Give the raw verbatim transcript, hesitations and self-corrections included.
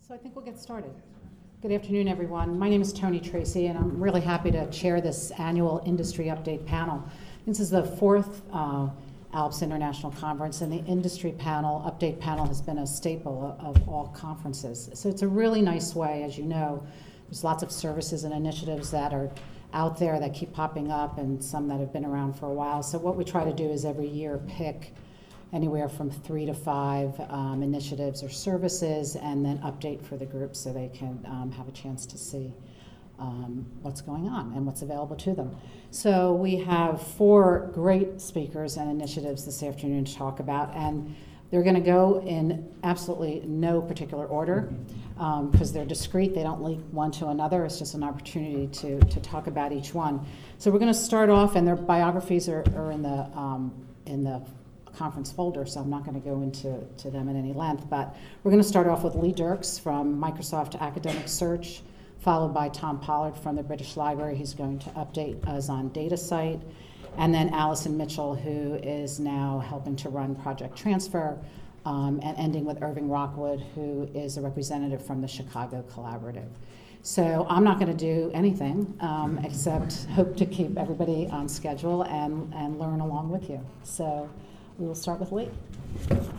So I think we'll get started. Good afternoon, everyone. My name is Tony Tracy, and I'm really happy to chair this annual industry update panel. This is the fourth uh, ALPS International Conference, and the industry panel, update panel, has been a staple of, of all conferences. So it's a really nice way, as you know, there's lots of services and initiatives that are out there that keep popping up, and some that have been around for a while. So what we try to do is every year pick anywhere from three to five um, initiatives or services, and then update for the group so they can um, have a chance to see um, what's going on and what's available to them. So we have four great speakers and initiatives this afternoon to talk about, and they're going to go in absolutely no particular order because um, they're discrete. They don't link one to another. It's just an opportunity to, to talk about each one. So we're going to start off, and their biographies are, are in the um, in the conference folder, so I'm not going to go into to them at any length, but we're going to start off with Lee Dirks from Microsoft Academic Search, followed by Tom Pollard from the British Library. He's going to update us on DataCite, and then Allison Mitchell, who is now helping to run Project Transfer, um, and ending with Irving Rockwood, who is a representative from the Chicago Collaborative. So I'm not going to do anything um, except hope to keep everybody on schedule and, and learn along with you. So we will start with Lee.